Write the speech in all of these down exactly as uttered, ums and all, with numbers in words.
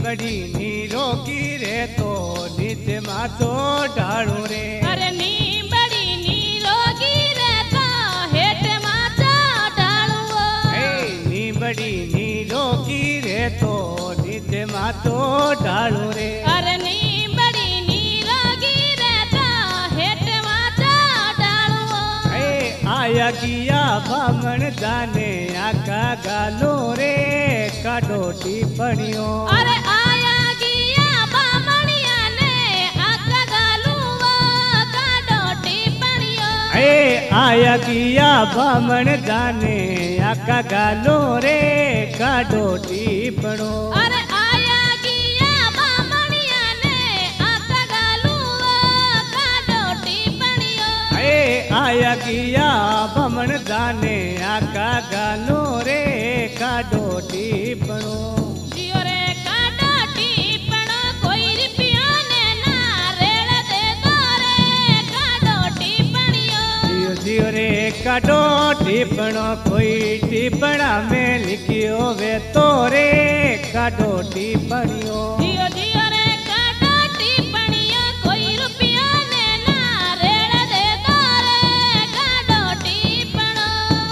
बड़ी निरोगी रे तो नीचे माथो डालू रे। अरे नी बड़ी निरोगी रे तो हेठ माथो डालू। नी बड़ी निरोगी रे तो नीचे माथो डालू रे। अरे नी बड़ी निरोगी रे तो हेठ माथो डालू। आया किया बामण जाने आका गालो रे काडो टिप्पणियों। अरे आया गिया बामणिया ने आका गालू काडो टिप्पणियों। ए आया किया बामण जाने आका गालो रे काडो टिप्पणो। अरे आया गिया बामणिया ने आका गालू काडो टिप्पणियों। ए आया किया बामण जाने आका गालो रे काडो टिप्पणो। जियो रे काडो टिप्पणो कोई रुपया ने ना रेड़ दे दो रे काडो टिप्पणियों। जियो जियो रे काडो टिप्पणो कोई टिप्पणा में लिखियो वे तो रे काडो टिप्पणियों। जियो जियो रे काडो टिप्पणियों कोई रुपया ने ना रेड़ दे दो रे काडो टिप्पणो।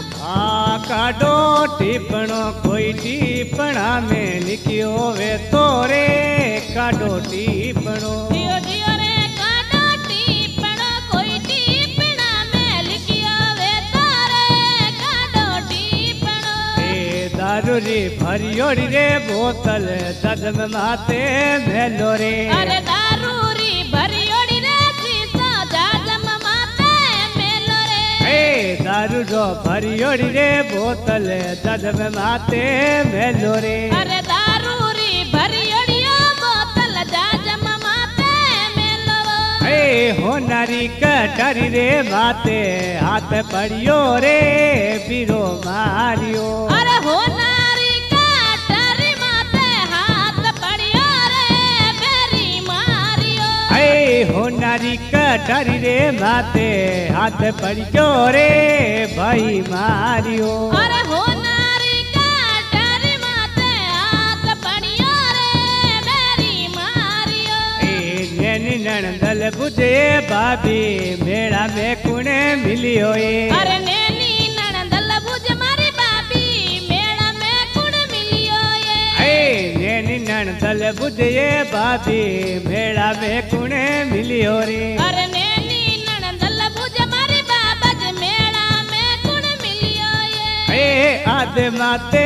आ काडो टिप्पणो कोई टिप्पणा में लिखियो वे तो रे काडो टिप्पणो। जियो जियो रे काडो टिप्पणो कोई टिप्पणा में लिखियो वे तो रे काडो टिप्पणो। ए दारू री भरियोड़ी रे बोतल जजम माते मेलो रे। अरे दारू री भरियोड़ी रे सीसा जाजम माते मेलो रे। ए दारू रो भरियोड़ी रे बोतल जजम माते मेलो रे। अरे दारू री भरियोड़िया बोतल जाजम माते मेलो। ए होनारी कटारी रे माते हाथ पड़ियो रे बीरो मारियो। अरे होनारी काटारी माते हाथ पड़ियो रे बेरी मारियो। ए होनारी कटारी रे माते हाथ पड़ियो रे भाई मारियो। अरे होनारी काटारी माते हाथ पड़ियो रे बेरी मारियो। ए नैनी नणंदल बुझे भाभी मेला में कुणे मिलियो ए। अरे नैनी नणंदल बुझ मारी बाबी मेला में कुण मिलियो ये। ए नैनी नणंदल बुझे भाभी मेला में कुणे मिलियो रे। अरे नैनी नणंदल बुझ मारी बाबज मेला में कुण मिलियो ये। ए आदे माते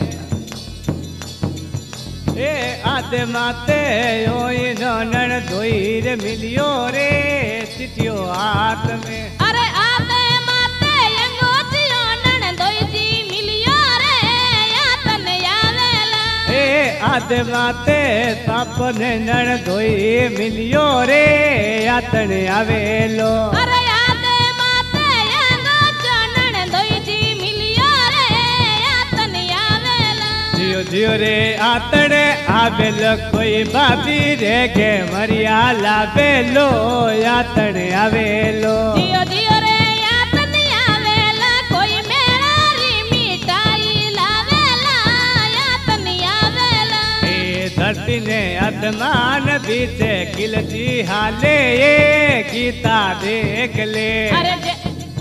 ए आदे माते ओई नन धोईर मिलियो रे चिटियो हाथ में। अरे आते माते यंगोतियो नणंदोई जी मिलियो रे यातन यावेला। ए आदे माते तापने नन धोई मिलियो रे यातन आवेलो। अरे आते माते यंगोतियो नणंदोई जी मिलियो रे यातन यावेला। जियो जियो रे आतड़े आवेलो कोई भाभी रे के मरिया लावेलो यातने आवेलो। जियो जियो रे यातन आवेला कोई मेरा री मिठाई लावेला यातन आवेला। ए धरती ने आसमान बीते खिलती हाले ये गीता देख ले। अरे जे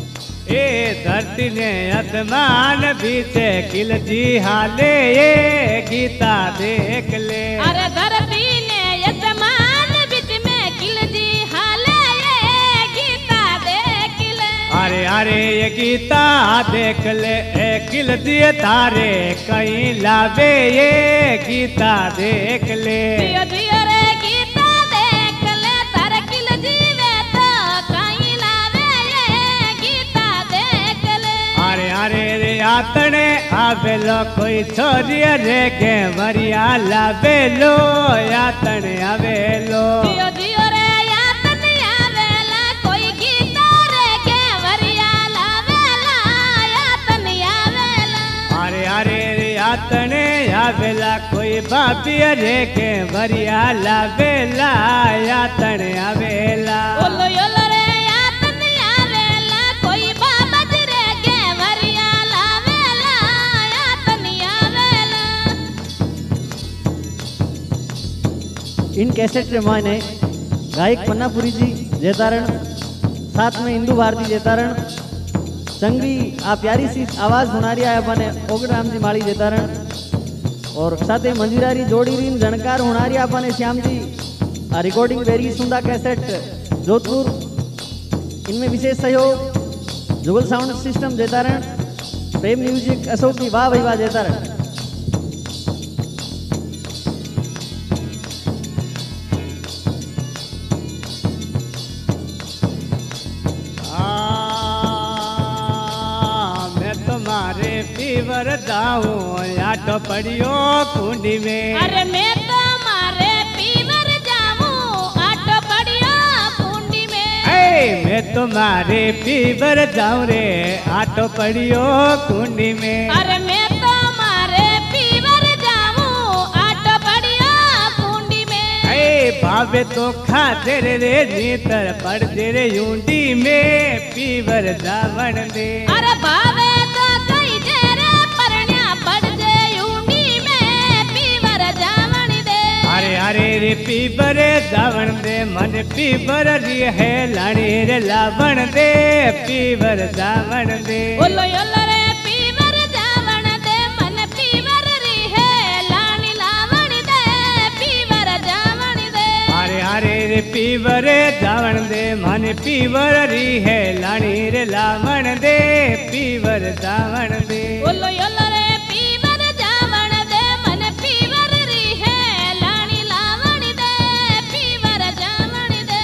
ए धरती ने आसमान बीते खिलती हाले ये गीता देख ले। अरे धरती ने यजमान बिच में खिलजी हाले ये गीता देख ले। अरे अरे ये गीता देख ले ए खिलती तारे कहीं लावे ये गीता देख ले। जियो जियो रे गीता देख ले तारे खिलजी वे तो कहीं लावे ये गीता देख ले। अरे अरे रे आतने आवेलो कोई छोरी रे के मरिया लावेलो यातने आवेलो। जियो जियो रे यातन आवेला कोई गीता रे के वरिया लावेला यातन आवेला। अरे अरे रे आतने आवेला कोई भाभी रे के मरिया लावेला यातने आवेला। ओलो योलो रे यातन आवेला कोई बाबज रे के वरिया लावेला यातन आवेला। इन कैसेट रे माने गायक पन्नापुरी जी जयतारण, साथ में इंदू भारती जयतारण, संगरी आ प्यारी सी आवाज सुना रही है अपने ओगराम जी माली जयतारण, और साथ ही मंजीरारी जोड़ी रीन जनकार होना रही अपने श्याम जी। आ रिकॉर्डिंग वेरी सुंदर कैसेट जोधपुर, इनमें विशेष सहयोग Jugal sound system Jaitaran, Prem music Ashok की वाह भाई वाह जयतारण। पीवर जाऊं आटो पड़ियो कुंडी में, अरे मैं तो मारे पीवर जाऊं आटो पड़ियो कुंडी में। ए मैं तुम्हारे पीवर जाऊं रे आटो पड़ियो कुंडी में, अरे मैं तो मारे पीवर जाऊं आटो पड़ियो कुंडी में। ए भावे तो खाते रे रे नीतर पड़ दे रे यूंडी में पीवर जावण दे। अरे भावे तो कई जेरे परण्या पड़ जे यूंडी में पीवर जावण दे। अरे अरे रे पीवर जावण दे मन पीवर री है लाणी रे लावण दे पीवर जावण दे। ओलो ओलो रे पीवर जावण दे मन पीवर री है लाणी लावण दे पीवर जावण दे। अरे अरे रे पीवर जावण दे मन पीवर री है लाणी रे लावण दे पीवर जावण दे। ओलो ओलो रे पीवर जावण दे मन पीवर री है लाणी लावण दे पीवर जावण दे।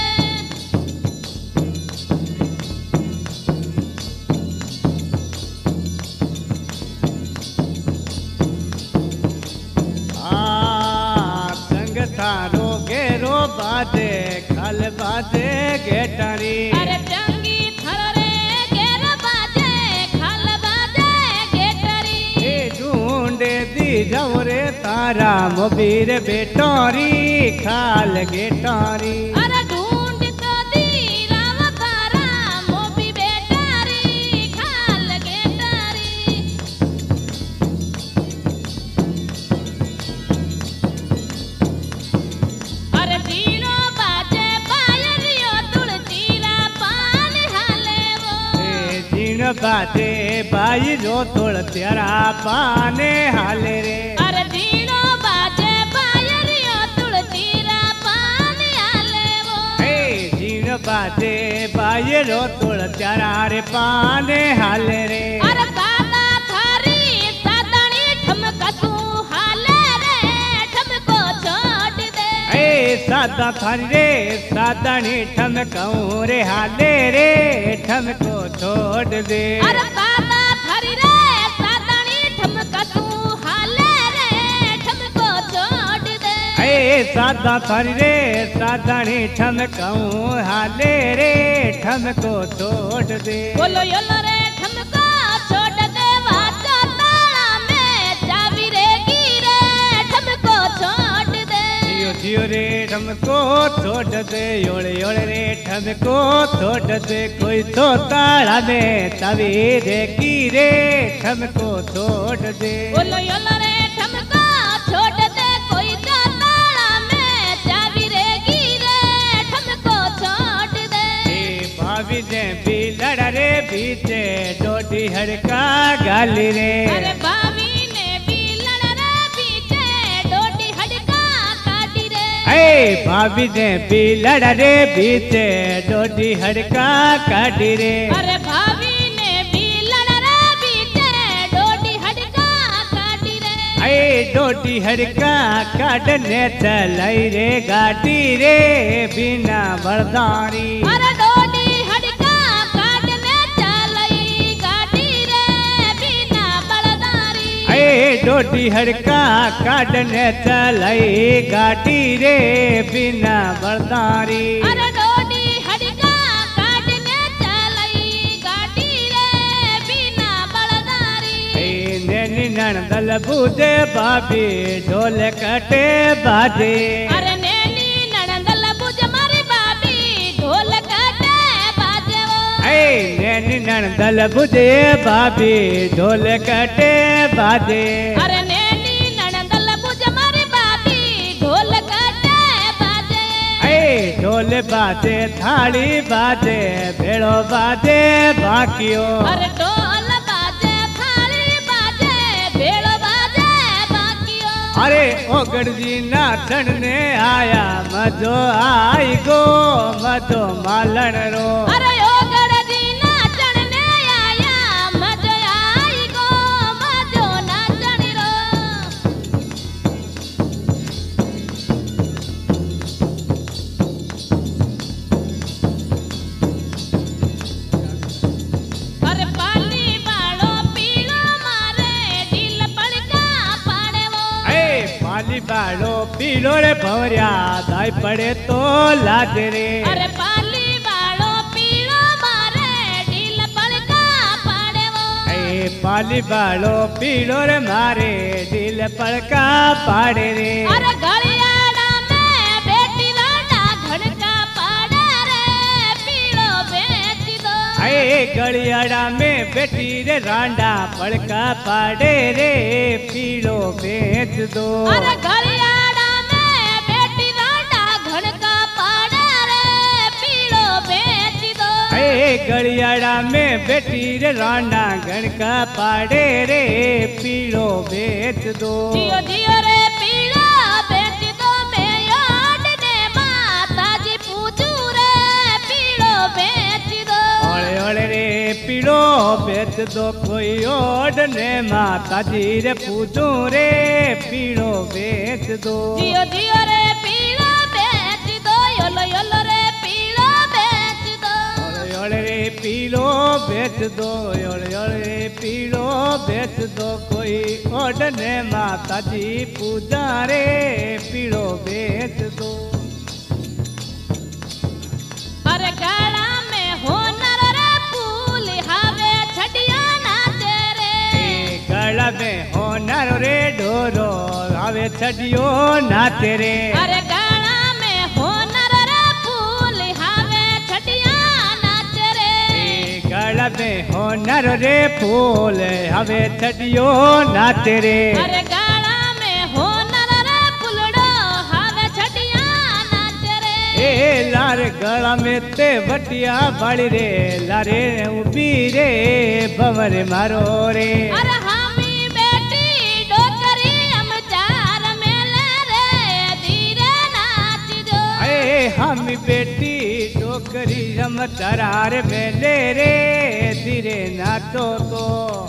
आ संग थारो गेरो बाजे खल बाजे गेटारी। अरे चंगी थरो रे गेर बाजे खल बाजे गेटरी। ए ढूंढे दी जाऊं रे तारा मोबीर बेटोरी खाल गेटारी। अरे ढूंढ तो दी राव तारा मोबी बेटारी खाल गेटारी। अरे जीनो बाजे बायरियो तुलसीरा पान हाले वो। ए जीण बाजे बाई जो तोड़ तेरा पाने हाले रे। अरे जीनो बाजे बायरियो तुलसीरा पान हाले वो। ए जीण बाजे बाई जो तोड़ तेरा रे पाने हाले रे। अरे सादा थारी सादणी ठमका तू हाले रे ठमको छोड़ दे। ए सादा थारी रे सादणी ठमकाऊं रे हाले रे ठमको छोड़ दे। अरे सादा थारी रे सादणी ठमका तू हाले रे ठमको छोड़ दे। ए सादा थारी रे सादणी ठमकाऊं हाले रे ठमको छोड़ दे। बोलो योलो रे ठमको छोड़ दे वाचा ताला में चाबी रे गिरे ठमको छोड़ दे। जियो जियो रे ठमको छोड़ दे योड़े योड़े रे ठमको छोड़ दे। कोई तो ताड़ा में तभी रे की रे ठमको छोड़ दे। बोलो योलो रे ठमको छोड़ दे कोई तो ताला में चाबी रे गिरे ठमको छोड़ दे। ए भाभी ने भी लड़ा रे बीते डोडी हड़का गाली रे। अरे भाभी ने भी लड़ा रे पीछे डोडी हड़का काटी रे। ए भाभी ने भी लड़ा रे बीते डोडी हड़का काटी रे। अरे भाभी ने भी लड़ा रे पीछे डोडी हड़का काटी रे। ए डोडी हड़का काटने चलाई रे गाड़ी रे बिना बरदारी। अरे डोडी हड़का काटने चलाई गाड़ी रे बिना बलदारी। ए डोडी हड़का काटने चलाई गाड़ी रे बिना बरदारी। अरे डोडी हड़का काटने चलाई गाड़ी रे बिना बलदारी। ए नैनी नणदल बूझे भाभी ढोल कटे बाजे। अरे नैनी नणंदल बुझ मारी बाबी ढोल काटे बाजे वो। ए नैनी नणदल बूझे भाभी ढोल कटे बाजे। अरे नैनी नणंदल बुझ मारी बाबी ढोल काटे ढोल बाजे थाली बाजे भेड़ो बाजे बाकियो अरे ढोल बाजे थाली बाजे भेड़ो बाजे बाकियो अरे ओगड़ जी नाचण ने आया मजो आई गो मजो मालण रो अरे ओगड़ जी नाचण ने आया मजो आई गो मजो नाचण रो अरे पाली बाळो पीळो मारे दिल पड़का पाड़े वो ए पाली बाड़ो पीलो रे भवरिया दाई पड़े तो लाज रे अरे पाली बाळो पीळो मारे दिल पड़का पाड़े वो ए पाली बाड़ो पीलो रे मारे दिल पड़का पाड़े रे अरे गलियाड़ा में बेटी लाडा घड़का पाड़े रे पीळो बेच दो ए गलियाड़ा में बेटी रे रांडा पड़का पाड़े रे पीलो बेच दो अरे गलियाड़ा में बेटी लाडा घड़का पाड़े रे पीळो बेच दो ए गलियाड़ा में बेटी रे रांडा गणका पाड़े रे पीलो बेच दो जियो जियो रे पीळो बेच दो मैं याद ने माता जी पूछू रे पीळो बेच दो ओले ओले रे पीलो बेच दो कोई ओड ने माता जी रे पूछू रे पीलो बेच दो जियो जियो रे पीळो बेच दो योलो योलो रे पीळो बेच दो ओले ओले रे पीलो बेच दो ओले ओले रे पीलो बेच दो कोई ओड ने माता जी पूजा रे पीलो बेच दो अरे गाड़ा में होनर रे फूल हावे छड़िया नाचे रे ए गला में होनर रे ढोरो आवे छड़ियो नाचे रे अरे गाड़ा में होनर रे फूल हावे छड़िया नाचे रे ए गला में होनर रे फूल हवे छड़ियो नाचे रे अरे गाड़ा में होनर रे फुलड़ो हावे छड़िया नाचे रे ए लार गला में ते बटिया बाड़ी रे लारे उबी रे भंवर मारो रे अरे हामी बेटी डोकरी हम चार मेले रे धीरे नाच दो ए हम बेटी डोकरी हम तरार में ले रे धीरे नाचो तो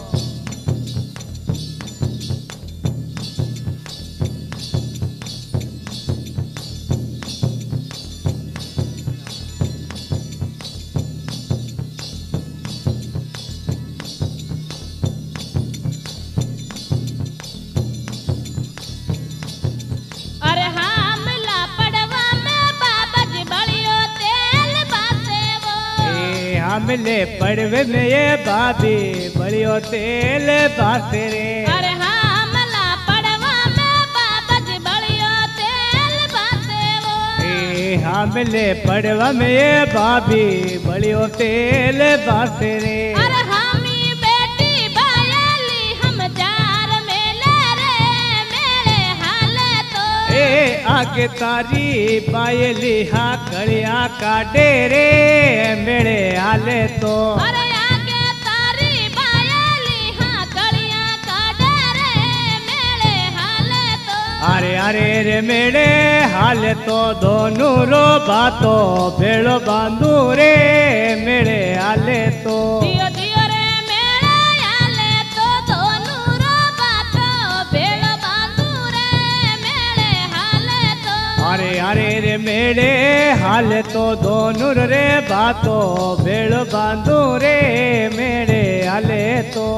अरे हमला पड़वा में बाबा जी बलियो तेल बासे वो ए हमले पड़वे में ये बाबी बड़ियो तेल बासे रे अरे हमला पड़वा में बाबा जी बलियो तेल बासे वो ए हमले पड़वा में ये बाबी बड़ियो तेल बासे रे अरे हामी बेटी बायली हम चार मेले रे मेरे हाले तो ए आगे तारी बायली हा कड़िया काटे रे मेरे हाले तो अरे आगे तारी बायली हाँ कड़ियाँ काटे रे मेरे हाले तो अरे अरे रे मेरे हाले तो दोनों रो बातो भेड़ो बांधू रे मेरे हाले तो दियो दियो रे मेरे हाले तो दोनों रो बातो भेड़ो बांधू रे मेरे हाले तो अरे अरे रे मेरे हाले तो दोनों रे बातो भेड़ो बांधू रे मेरे हाले तो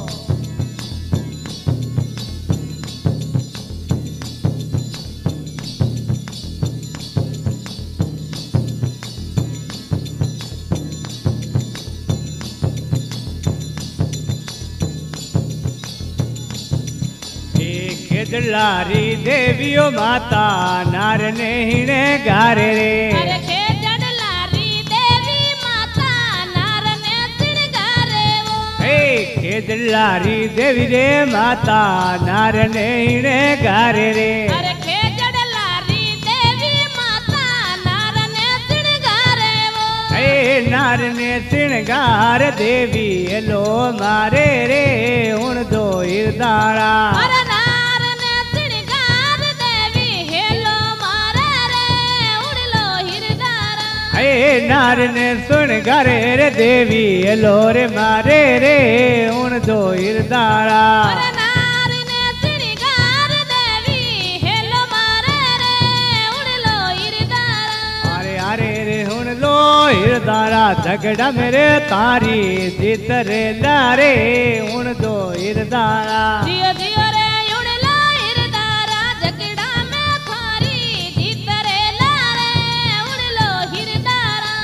खेदलारी देवियो माता नार ने गारे रे अरे खेजड़ लारी देवी माता नार ने सिड़गारे वो हे खेदलारी देवी रे माता नार ने गारे रे अरे खेजड़ लारी देवी माता नार ने ए नार ने श्रृंगार देवी हेलो मारे रे उन दो हिरदारा अरे नार ने श्रृंगार देवी हेलो मारे रे उड़लो हिरदारा ए नार ने श्रृंगार रे देवी हेलो रे मारे रे उन दो हिरदारा अरे नार ने श्रृंगार देवी हेलो मारे रे उड़लो हिरदारा अरे अरे रे हुन लो हिरदारा झगड़ा मेरे तारी जीत रे लारे उन दो हिरदारा जियो जियो रे उड़लो हिरदारा झगड़ा में थारी जीत रे लारे उड़लो हिरदारा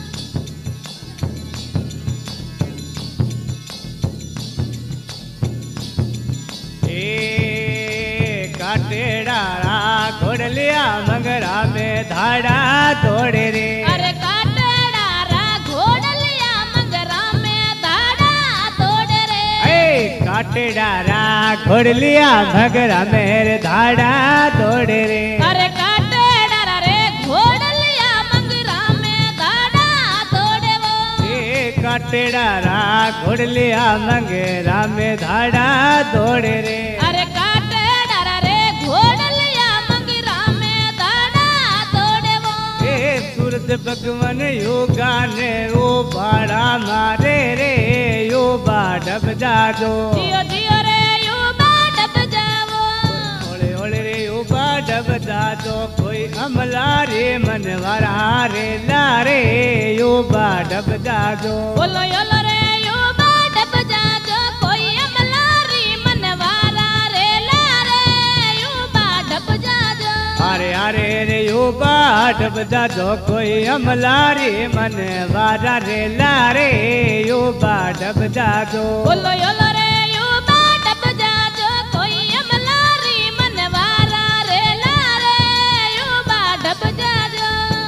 ए काटेडारा घोड़लिया मंगरा में धाड़ा दौड़े रे अरे काटेडारा घोड़लिया मंगरा में धाड़ा तोड़ रे ए काटेडारा घोड़लिया मंगरा में धाड़ा दौड़े रे अरे काटेडारा रे घोड़लिया मंगरा में धाड़ा तोड़े वो ए काटेडारा घोड़लिया मंगरा में धाड़ा दौड़े रे अरे काटेडारा रे घोड़लिया मंगरा में धाड़ा तोड़े वो ए सूरज भगवान योगा ने ओ बाड़ा मारे रे यो बाडब जागो जियो जियो रे यू बाडब जावो ओले ओले रे यो बाडब जागो कोई अमला रे मनवारा रे लारे यो बाडब जागो बोलो योलो रे यू बाडब जाजो कोई अमलारी मनवारा रे लारे यू बाडब जाजो अरे अरे रे यो बाडब जागो कोई अमला रे मनवारा रे लारे यो बाडब जागो बोलो योलो रे यू बाडब जाजो कोई अमलारी मनवारा रे लारे यू बाडब जाजो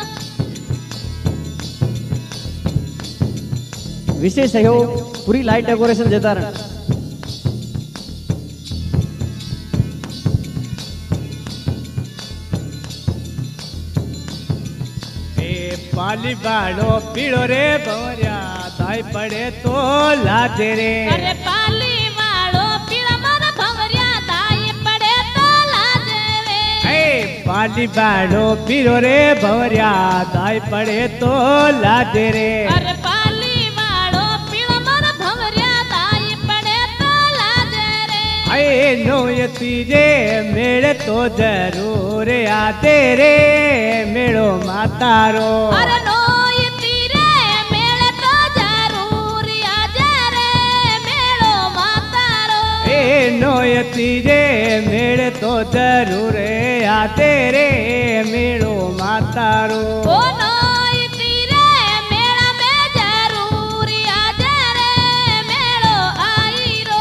विशेष सहयोग पूरी लाइट डेकोरेशन जेतारण ए पाली बाड़ो पीड़ो रे भवरिया दाई पड़े तो लादे रे अरे पाली वालो पीड़ा मन भंवरिया दाई पड़े तो लाजे रे ए पाली बाड़ो पीड़ो रे भवरिया दाई पड़े तो लादे रे अरे पाली वालो पीड़ा मन भंवरिया दाई पड़े तो लाजे रे आए नोयती जे मेड़े तो जरूर आते रे मेड़ो मातारो अरे नोई तीरे मेले तो जरूर आजे रे मेलो मातारो ए नोयती जे मेड़े तो जरूर आते रे मेड़ो मातारो ओ नोई तीरे मेला में जरूर आजे रे मेलो आई रो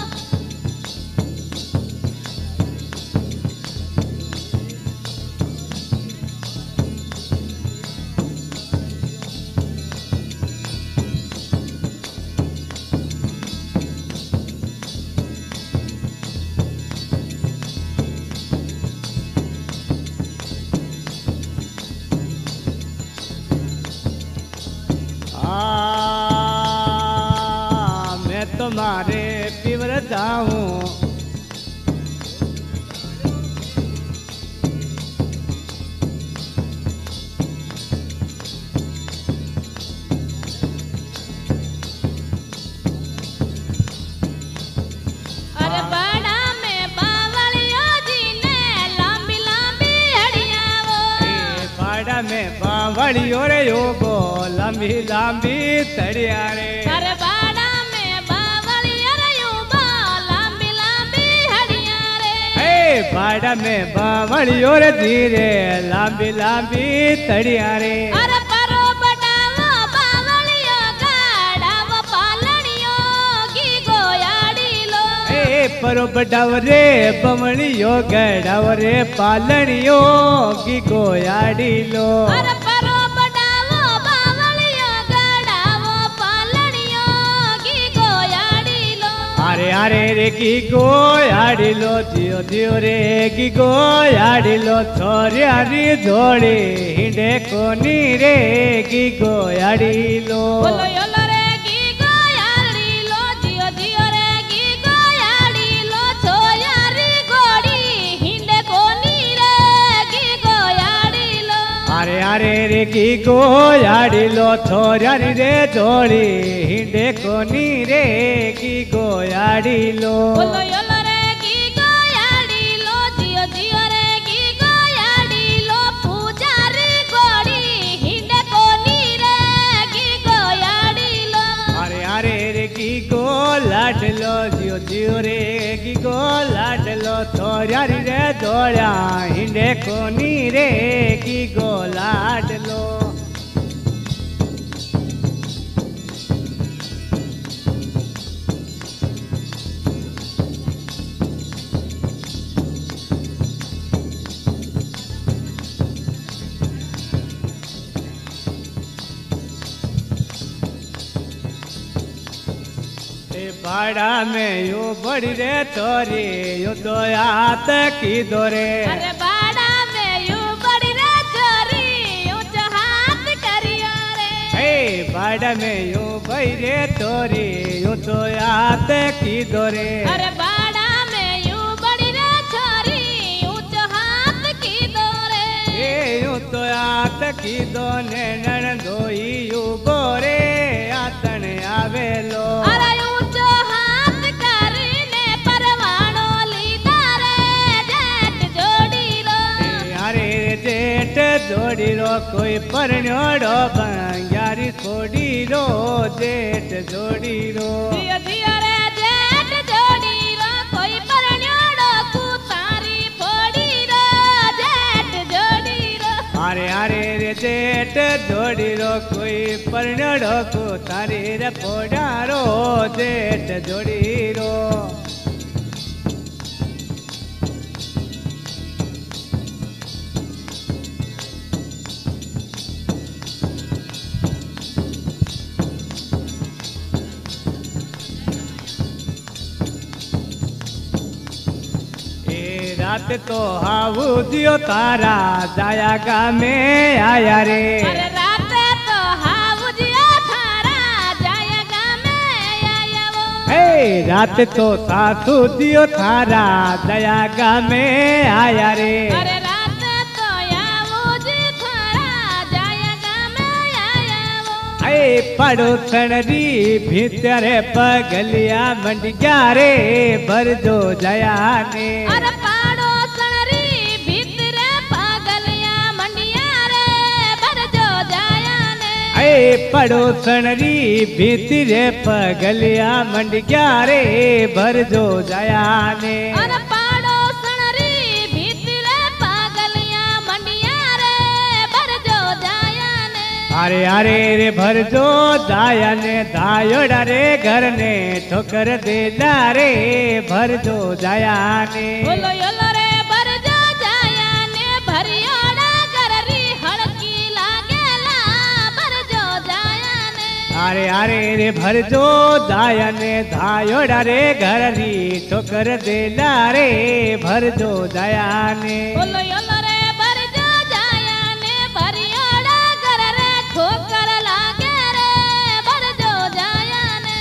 आ मैं तुम्हारे पिवर जाऊं अरे बड़ा में बावलियो जी ने लांबी लांबी हड़ियां वो ए बाड़ा में बावड़ियो रे योगो लंबी लंबी तड़िया रे अरे बड़ा में बावलियो रे युबा लांबी लांबी हड़ियां रे ए बाड़ा में बावड़ियो रे धीरे लंबी लंबी तड़िया रे अरे परो बटावो बावलियो गाड़ावो पालणियो गी गोयाड़ी लो ए परो बडावरे बमणियो गडावरे पालणियो की गोयाड़ी लो अरे परो बटावो बावलियो गाड़ावो पालणियो गी गोयाड़ी लो अरे अरे रे की गोयाड़िलो जियो जियो रे की गोयाड़िलो छोरिया री जोड़ी हिंडे कोनी रे की गोयाड़िलो बोलो योलो रे की गोयाड़िलो जियो जियो रे की गोयाड़िलो छोरिया री गोड़ी हिंडे कोनी रे की गोयाड़िलो अरे अरे रे की गोयाड़िलो छोरिया रे जोड़ी हिंडे कोनी रे की गोयाड़िलो बोलो योलो रे की गोयाड़िलो जियो जियो रे की गोयाड़िलो पूजारी गोड़ी हिंडे कोनी रे की गोयाड़िलो अरे अरे रे की गो लाडलो जियो जियो रे की गो लाडलो छोरिया रे जोड़ा हिंडे कोनी रे की गो लाडलो बाड़ा में यू बड़ी रे तोरी यू तो याद की दोरे अरे बाड़ा में यू बड़ी रे चोरी यू जो हाथ करियो रे हे बाड़ा में यू बड़ी रे तोरी यू तो याद की दोरे अरे बाड़ा में यू बड़ी रे चोरी यू जो हाथ की दोरे हे यू तो याद की दोने नन दोई यू गोरे आतन आवेलो अरे जेठ जोड़ी रो कोई परण्योड़ो बंगारी छोड़ी रो जेठ जोड़ी रो जियो जियो रे जेठ जोड़ी रो कोई परण्योड़ो कुतारी फोड़ी रो जेठ जोड़ी रो अरे अरे रे जेठ जोड़ी रो कोई परण्योड़ो कुतारी रे फोड़ा रो जेठ जोड़ी रो रात तो हाउ दियो तारा जाया में आया रे अरे रात तो हाउ दियो तारा जाया में आया वो हे रात तो सासू दियो थारा जाया में आया रे अरे रात तो यावो जी थारा जाया में आया वो ए पड़ोसन री भीतर पगलिया मंडिया रे भर जो जया ने अरे पड़ोसन री भीतरे पगलिया मंडिया रे भर जो जाया ने अरे पड़ोसन री भीतरे पगलिया मंडिया रे भर जो जाया ने अरे अरे रे भर जो जाया ने धायोड़ा रे घर ने ठोकर दे रे भर जो जाया ने बोलो योलो रे भर जो जाया ने भरियोड़ा घर री हड़की लागेला अरे अरे रे भर जो जाया ने धायोड़ा रे घर री ठोकर दे रे भर जो जाया ने बोलो योलो रे भर जो जाया ने भरियोड़ा घर रे ठोकर लागे रे भर जो जाया ने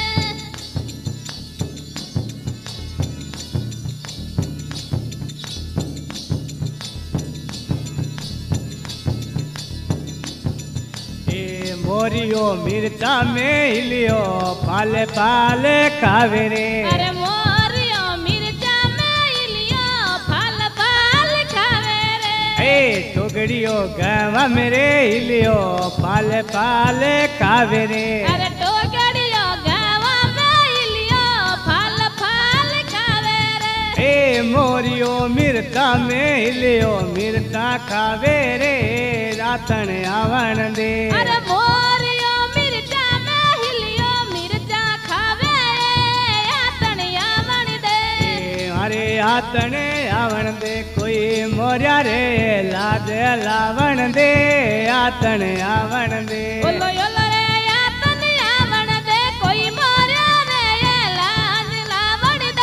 मोरियो मिर्चा में हिलियो पाले पाले खावे रे अरे मोरियो मिर्चा में हिलियो फल फल खावे रे ए टोगड़ियो गवा मेरे हिलियो पाले पाले खावे रे अरे टोगड़ियो गवा में हिलियो फल फल खावे रे ए मोरियो मिर्चा में हिलियो मिर्चा खावे रे रातन आवण दे अरे मोरियो मिर्चा में हिलियो मिर्चा खावे आतन आवण दे अरे आतन आवण दे कोई मोरिया रे लाद लावण दे आतन आवण दे बोलो योलो रे आतन आवण दे कोई मोरिया रे लाद लावण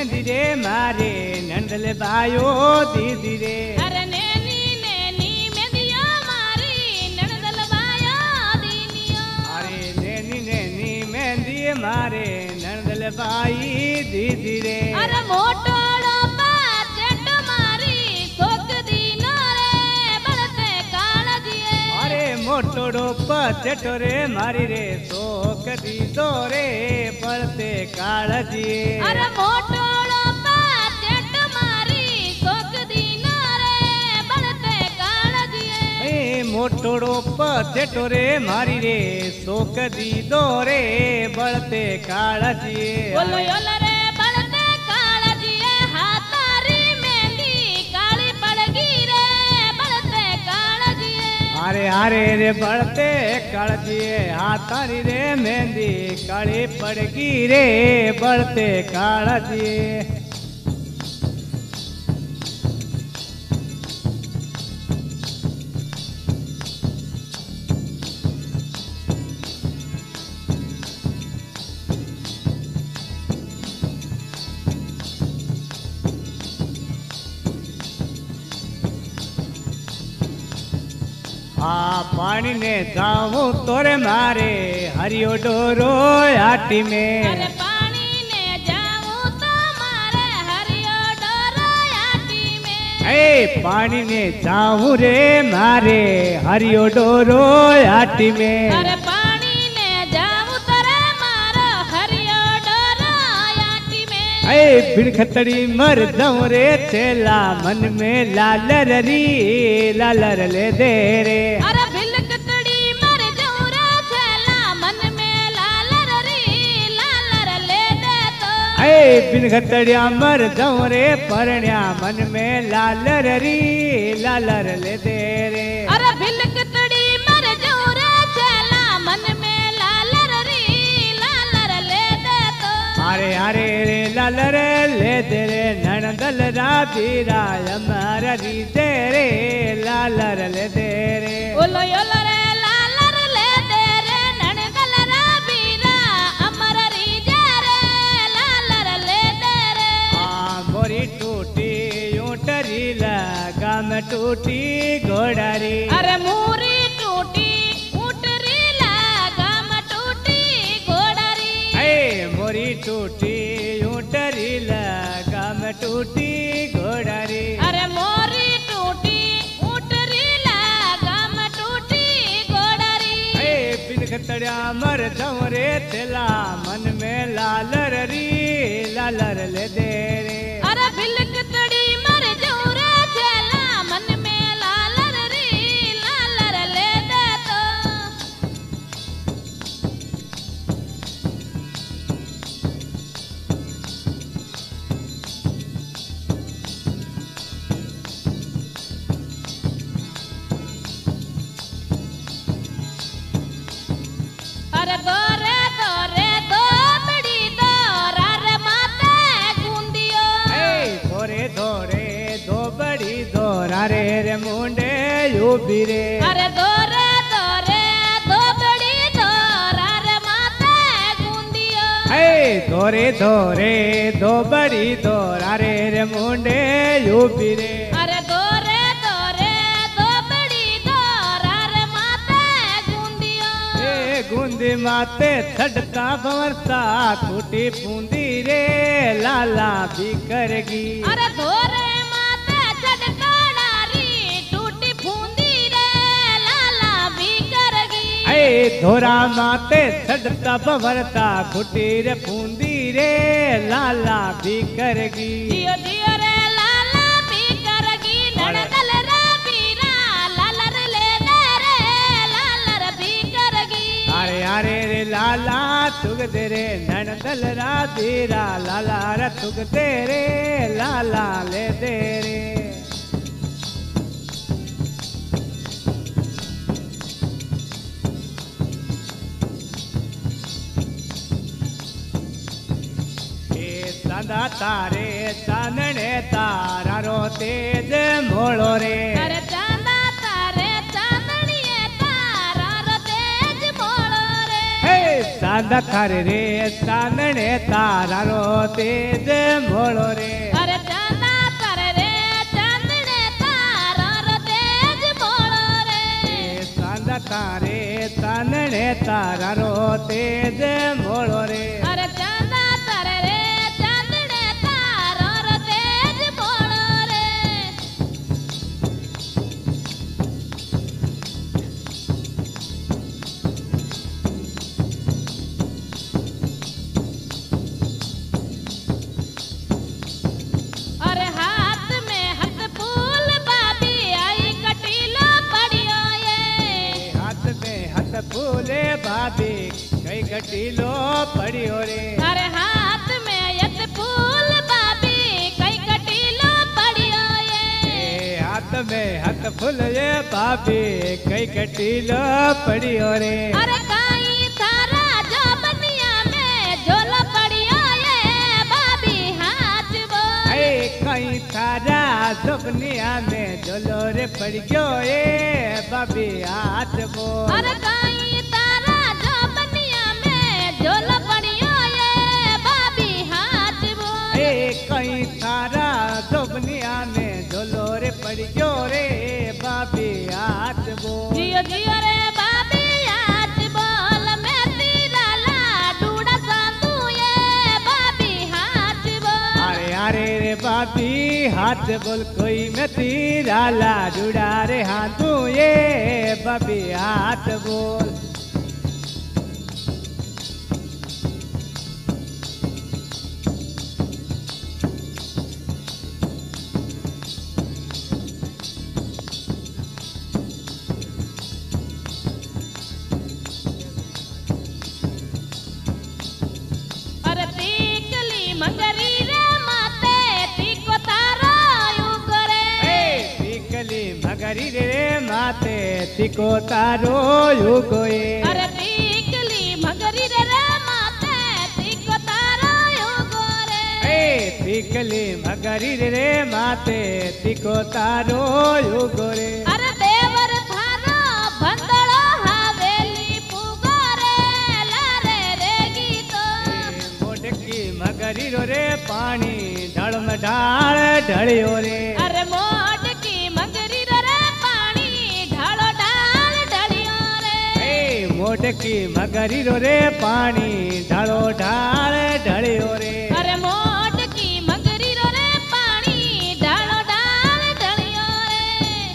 मेहंदी रे मारे नंदल बायो दीदी रे अरे नैनी नैनी मेहंदिया मारी नणदल बाया दीनिया अरे नैनी नैनी मेहंदी मारे नंदल बाई दीदी रे अरे मोटोड़ो पाचट मारी सोक दीनो रे बड़ते काळजिए अरे मोटोड़ो पचटो रे मारी रे सोक दीदो रे पड़ते काळजिए अरे मोटोड़ो पाचट मारी सोक दीनो रे बड़ते काळजिए ए मोटोड़ो पचटो रे मारी रे सोक दीदो रे बड़ते काळजिए बोलो योला रे बड़ते काळजिए हातारी मेहंदी काली पड़गी रे बड़ते काळजिए अरे अरे रे बड़ते काळजिए हाथारी रे मेहंदी काली पड़गी रे बड़ते काळजिए आ पानी ने जाऊं तोरे मारे हरियो डोरो आटी में अरे पानी ने जाऊं तो मारे हरियो डोरो आटी में ए पानी ने जाऊं रे मारे हरियो डोरो आटी में अरे पानी ने जाऊं तोरे मारो हरियो डोरो आटी में ए बिन खतड़ी मर जाऊं रे चेला मन में लालर री लालर ले दे रे अरे बिलकतड़ी मर जाऊं रे छेला मन में लालर री लालर ले दे तो ए बिन खतड़िया मर जाऊं रे परण्या मन में लालर री लालर ले दे रे अरे बिलकतड़ी मर जाऊं रे छेला मन में लालर री लालर ले दे तो अरे अरे रे लालर ले दे रे नणदल राबीरा अमर री दे रे लालर ले दे रे ओलो योलो रे लालर ले दे रे नणगल रा बीरा अमर री जे रे लालर ले दे रे आ मोरी टूटी ऊँटरी लगा में टूटी घोड़ारी अरे मूरी टूटी ऊँटरी लगा म टूटी घोड़ारी ए मोरी टूटी ऊँटरी लगा में टूटी घोड़ारी अरे मोरी टूटी ऊँटरी लगा म टूटी घोड़ारी ए बिन खतड़िया मर जाऊं रे तेला मन में लालर री लालर ले दे रे अरे बिलकतड़ी मर जाऊं रे छेला मन में लालर री लालर ले दे तो अरे दोरे दोरे दो बड़ी दोरा रे माते गुंदियो ए धोरे धोरे दो बड़ी दोरा रे रे मुंडे यूबी रे अरे दोरे दोरे दो बड़ी दोरा रे माते गुंदियो ए धोरे धोरे दो बड़ी दोरा रे रे मुंडे यूबी रे अरे दोरे दोरे दो बड़ी दोरा रे माते गुंदियो ए गुंदी माते छड़ता भंवरता टूटी बूंदी रे लाला भी करगी अरे धोरे माते छड़काड़ी टूटी फूंदी रे लाला भी करगी ए धोरा माते छड़ता भंवरता टूटी रे बूंदी रे लाला भी करगी जियो जियो रे लाला भी करगी नणदल रे बीरा लालर ले दे रे लालर भी करगी अरे अरे रे लाला तुग दे रे नणदल राधीरा लाला रे तुग दे रे लाला ले दे रे चांदा तारे चांदणे तारा रो तेज मोळो रे अरे चांदा तारे चांदणिये तारा रो तेज मोळो रे हे चांद थारे रे चांदणे तारा रो तेज मोड़ो रे अरे चांदा तारे रे चांदणे तारा रो तेज मोड़ो रे चांद थारे चांदणे तारा रो तेज मोड़ो रे अरे चांदा तारे रे चांदणे तारा रो तेज मोड़ो रे अरे हाथ में हाथ फूल बाबी आई कटीलो पड़ियो ये हाथ में हाथ फूले भाभी कई घटीलो पड़ियो रे अरे हाथ में यत फूल बाबी कई कटीलो पड़ियो ये ए हाथ में हाथ फूले भाभी कई घटीलो पड़ियो रे अरे काई थारा जो बनिया में झोला पड़ियो ये बाबी हाथ वो अरे कई थारा दुनिया में झोलो रे पड़ गयो ए भाभी हाथ बो अरे काई तारा जो बनिया में झोला पड़ियो ये बाबी हाथ वो ए कई थारा दुनिया में झोलो रे पड़ गयो रे भाभी हाथ बो जियो जियो रे बाबी हाथ बोल मैं तेरा लाडूड़ा सांदू ये बाबी हाथ बोल अरे अरे रे बाबी हाथ बोल कोई मैं तेरा लाडूड़ा रे हाथू ये बाबी हाथ बोल अरे तीकली मंगरी रे माते तीको तारो युग रे तीकली मगरी रे माते तिको तारो युगो ये अरे तीकली मंगरी रे रे माते तीको तारो युग रे तीकली मगरी रे माते तिको तारो युगो रे अरे देवर थारो बंदड़ो हवेली पुगो रे लारे रे गीतो मोटकी मगरी रो रे पानी ढल में ढाल ढलियो रे अरे मोट की मंगरी रे रे पानी ढालो ढाल ढलियो रे मोटकी मगरी रो रे पानी ढालो ढाल ढलियो रे अरे मोट की मंगरी रो रे पानी ढालो ढाल ढलियो रे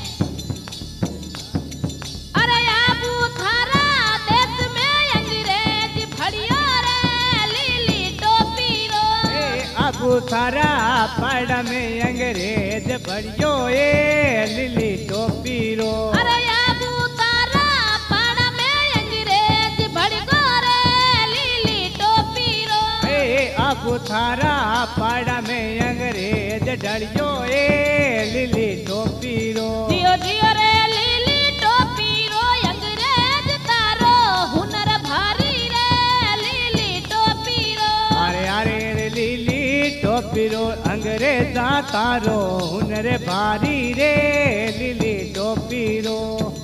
अरे आबू थारा देश में अंग्रेज फड़ियो रे लीली टोपी रो आबू थारा पड़ में अंग्रेज भरियो ए लिली टोपी रो अरे आबू तारा पाड़ा में अंग्रेज भड़को रे लीली टोपी रो ए आबू थारा पड़ में अंग्रेज डरियो ए लिली टोपी रो जियो जियो रे लीली टोपी रो अंग्रेज तारो हुनर भारी रे लीली टोपी रो अरे अरे रे लिली टोपी रो अंग्रेजा तारो हुनर भारी रे लिली टोपी रो